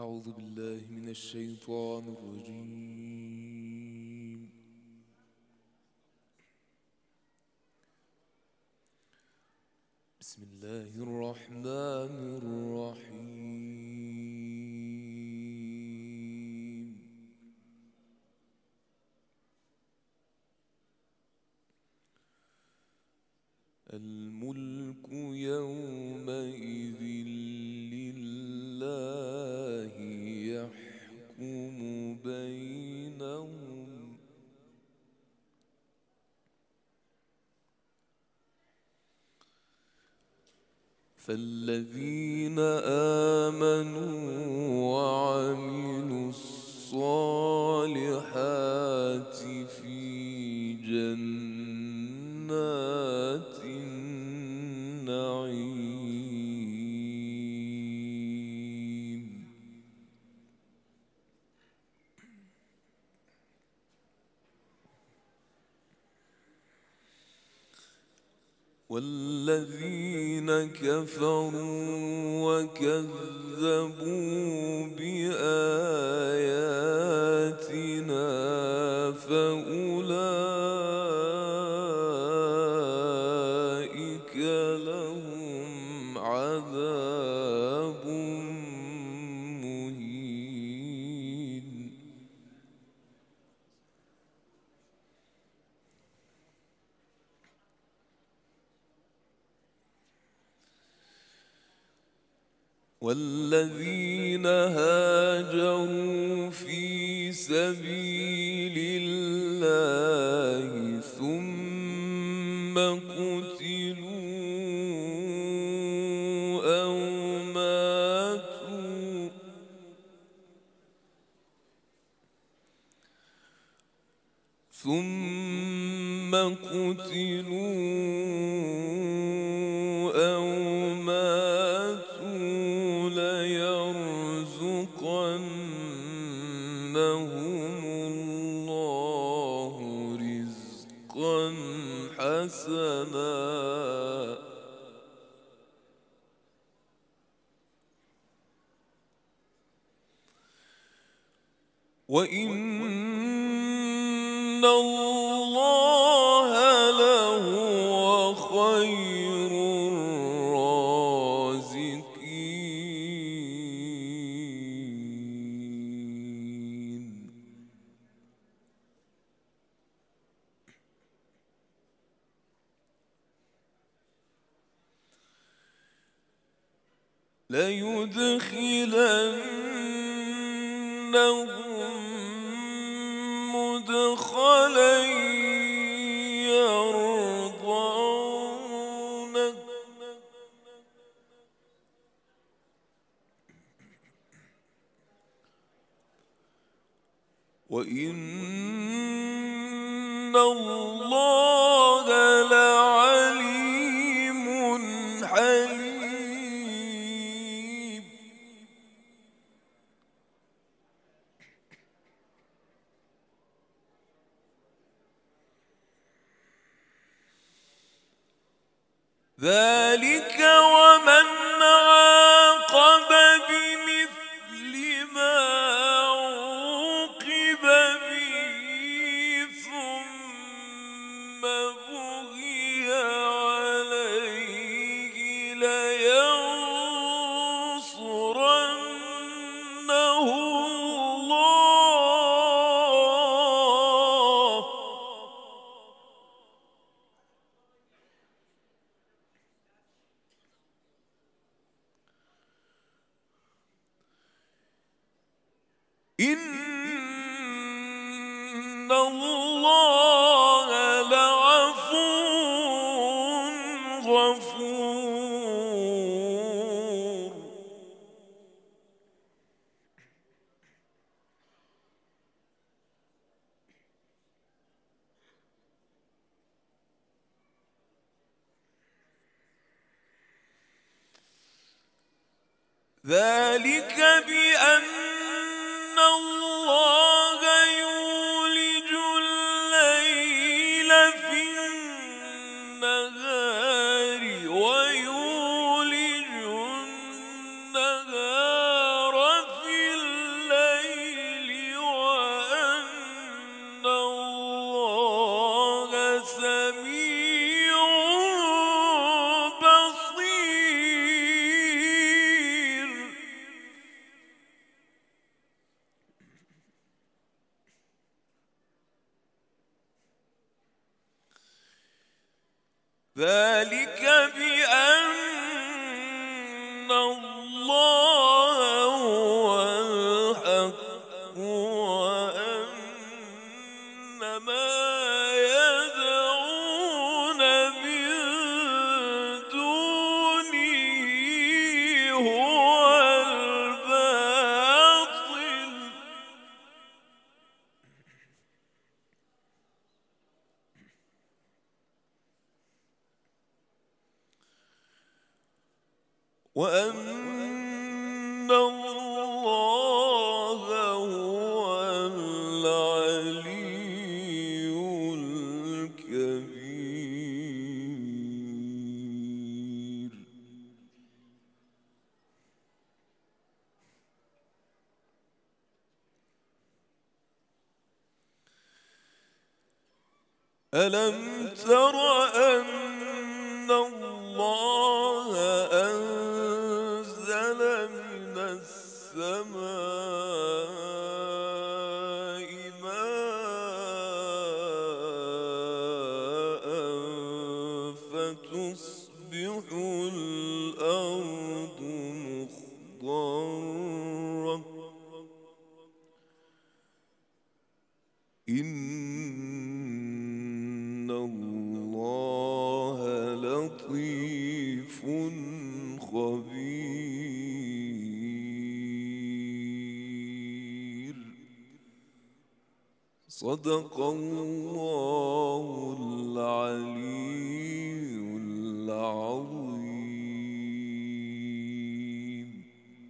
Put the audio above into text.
أعوذ بالله من الشيطان الرجيم. بسم الله الرحمن الرحيم. الملك يومئذ لله يحكم بينهم فالذين آمنوا وعملوا الصالحات في جنات النعيم. والذين كفروا وكذبوا بآياتنا فأولئك لهم عذاب مهين. والذين هاجروا في سبيل الله ثم قتلوا أو ماتوا ليرزقنهم الله رزقا حسنا وإن الله لهو خير الرازقين. ليدخلنهم مدخلا يرضونه وإن الله لعليم حليم. ذلك ومن عاقب بمثل ما عوقب به ثم بغي عليه لينصرنه الله إن الله لعفو غفور. ذلك بأن الله يولج الليل في النهار ويولج النهار في ذلك بأن الله هو الحق وأن ما يدعون من دونه هو الباطل وأن الله هو العلي الكبير. ألم تر أن الله أنزل من السماء ماء فتصبح الأرض مخضرا إن الله لطيف خبير. صدق الله